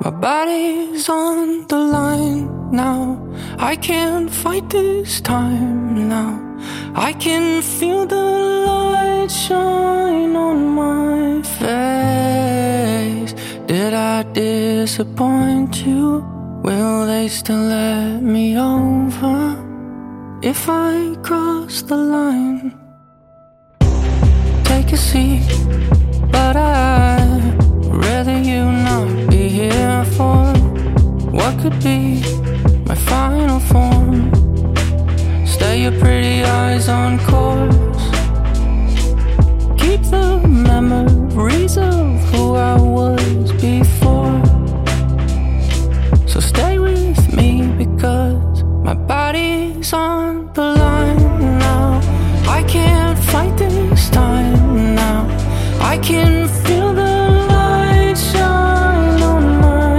My body's on the line now. I can't fight this time now. I can feel the light shine on my face. Did I disappoint you? Will they still let me over if I cross the line? Take a seat, but I'd rather you not be here for what could be my final form. Stay your pretty eyes on course. Keep the memories of who I was before. So stay with me because my body's on the line now. I can't fight this time now. I can feel the light shine on my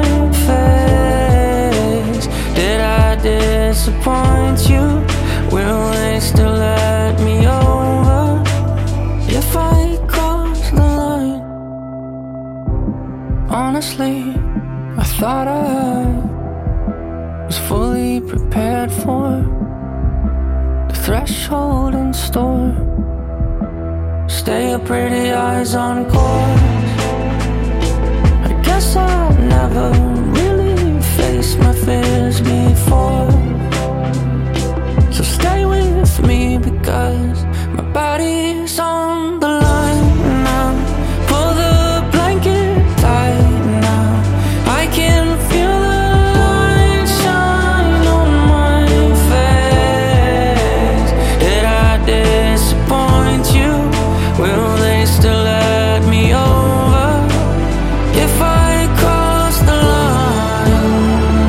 face. Did I disappoint you? Will they still let me over if I cross the line? Honestly, I thought I was fully prepared for the threshold in store. Stay your pretty eyes on course. I guess I never really faced my fears before. So stay with me because my body's on the line now. Pull the blanket tight now. I can feel the light shine on my face. Did I disappoint you? Will they still let me over if I cross the line?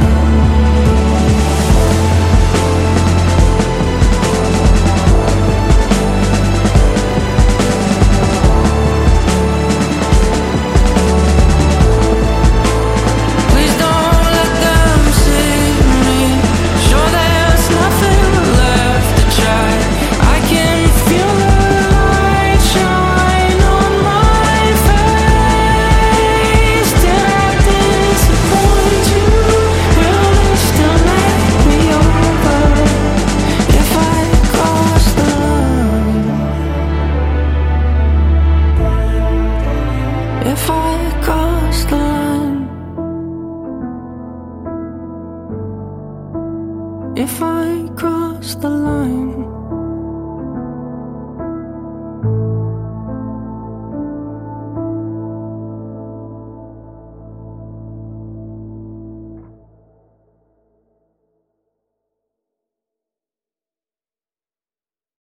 Please don't let them see me. Sure, there's nothing left to try. I can feel the light shine on my face. Did I disappoint you? Will they still let me over if I cross the line? If I cross the line. If I cross the line.